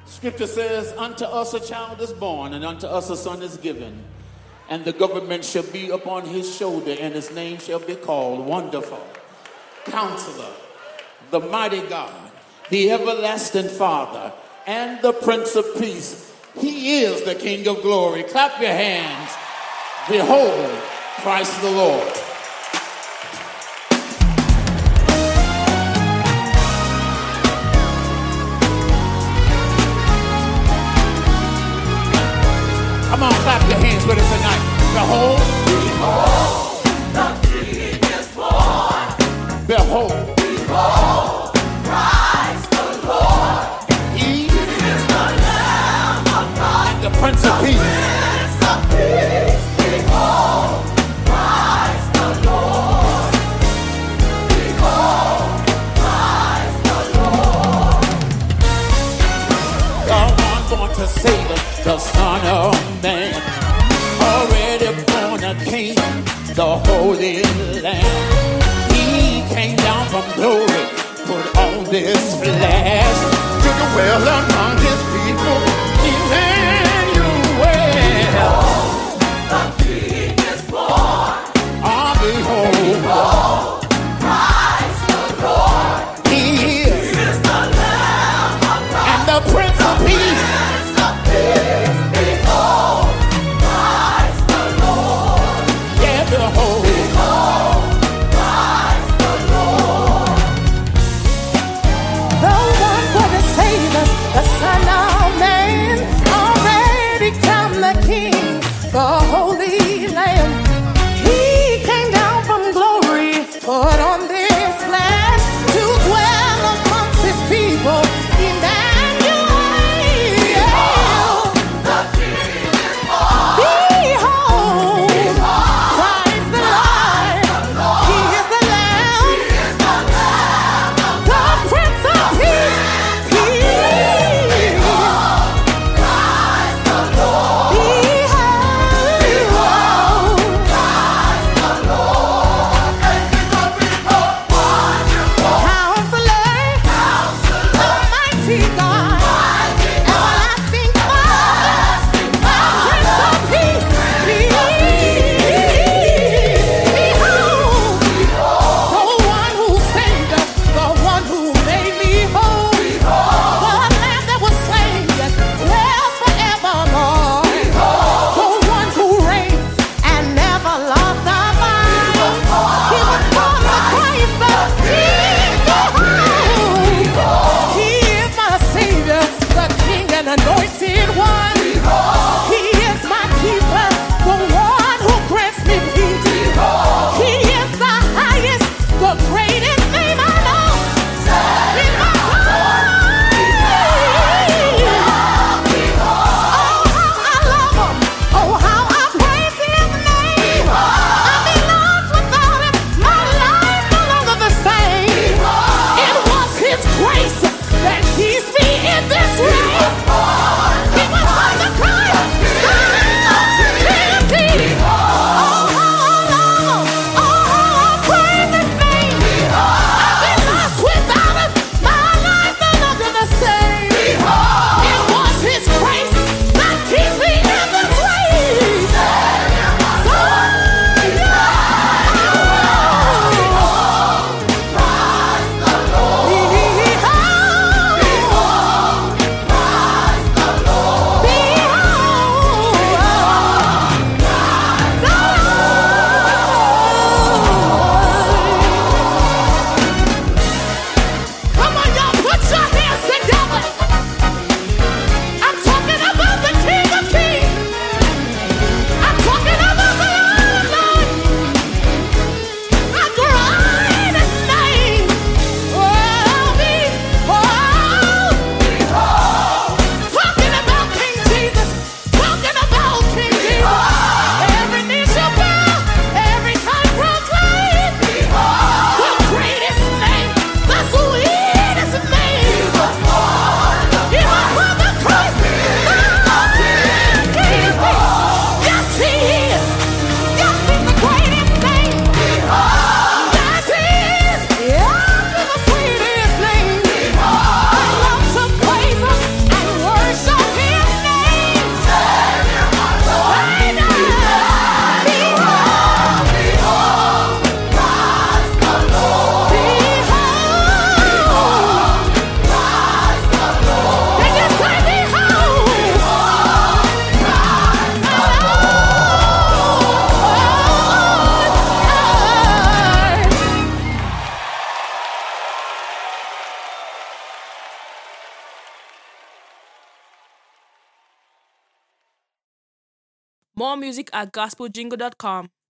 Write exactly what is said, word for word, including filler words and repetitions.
Scripture says, unto us a child is born, and unto us a son is given, and the government shall be upon his shoulder, and his name shall be called Wonderful, Counselor, the Mighty God, the Everlasting Father, and the Prince of Peace. He is the King of Glory. Clap your hands. Behold, Christ the Lord. Come on, clap your hands with us tonight. Behold, behold, the King is born. Behold, behold, Christ the Lord. He, he is the Lamb of God, and the Prince of Peace. Prince of Peace. Behold, Christ the Lord. Behold, Christ the Lord. The one born to save us, the Son of Man, already born a King, the Holy Lamb. He came down from glory, put on this flesh, to dwell among his people, Emmanuel. The King is born. Ah, behold, behold, Christ the Lord. He is, he is the Lamb of God, and the Prince of Peace. Prince of Peace. Behold, Christ the Lord. Yeah, behold, behold, Christ the Lord. The one for to save us, the More music at gospel jingle dot com.